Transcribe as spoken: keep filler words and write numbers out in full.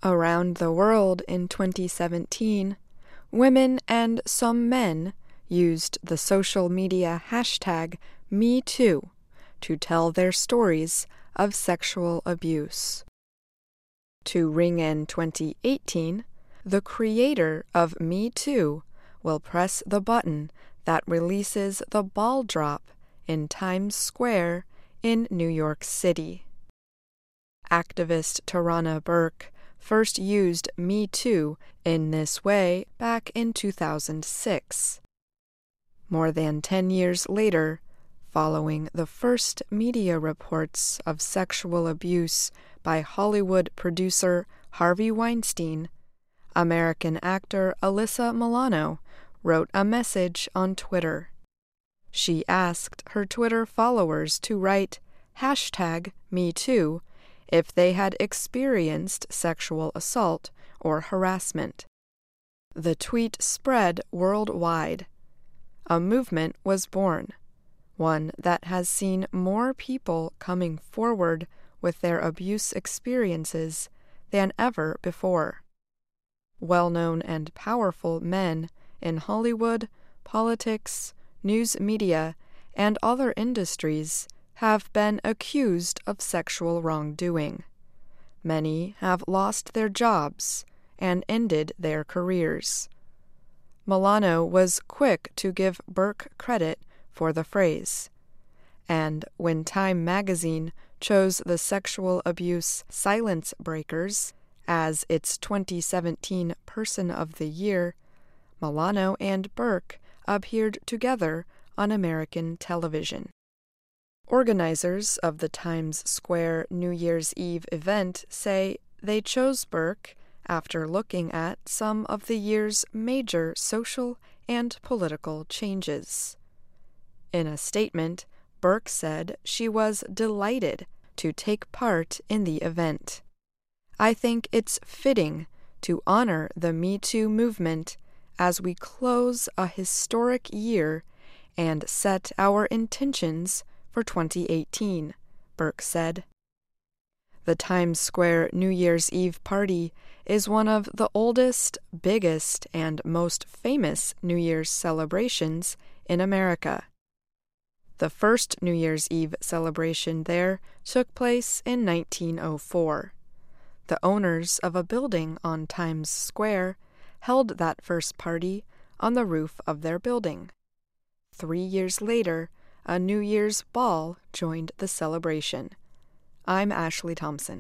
Around the world in twenty seventeen, women and some men used the social media hashtag MeToo to tell their stories of sexual abuse. To ring in twenty eighteen, the creator of MeToo will press the button that releases the ball drop in Times Square in New York City. Activist Tarana Burke first used MeToo in this way back in two thousand six. More than ten years later, following the first media reports of sexual abuse by Hollywood producer Harvey Weinstein, American actor Alyssa Milano wrote a message on Twitter. She asked her Twitter followers to write hashtag MeToo if they had experienced sexual assault or harassment. The tweet spread worldwide. A movement was born, one that has seen more people coming forward with their abuse experiences than ever before. Well-known and powerful men in Hollywood, politics, news media, and other industries have been accused of sexual wrongdoing. Many have lost their jobs and ended their careers. Milano was quick to give Burke credit for the phrase, and when Time magazine chose the sexual abuse silence breakers as its twenty seventeen Person of the Year, Milano and Burke appeared together on American television. Organizers of the Times Square New Year's Eve event say they chose Burke after looking at some of the year's major social and political changes. In a statement, Burke said she was delighted to take part in the event. "I think it's fitting to honor the MeToo movement as we close a historic year and set our intentions for twenty eighteen, Burke said. The Times Square New Year's Eve party is one of the oldest, biggest, and most famous New Year's celebrations in America. The first New Year's Eve celebration there took place in nineteen oh four. The owners of a building on Times Square held that first party on the roof of their building. Three years later, a New Year's ball joined the celebration. I'm Ashley Thompson.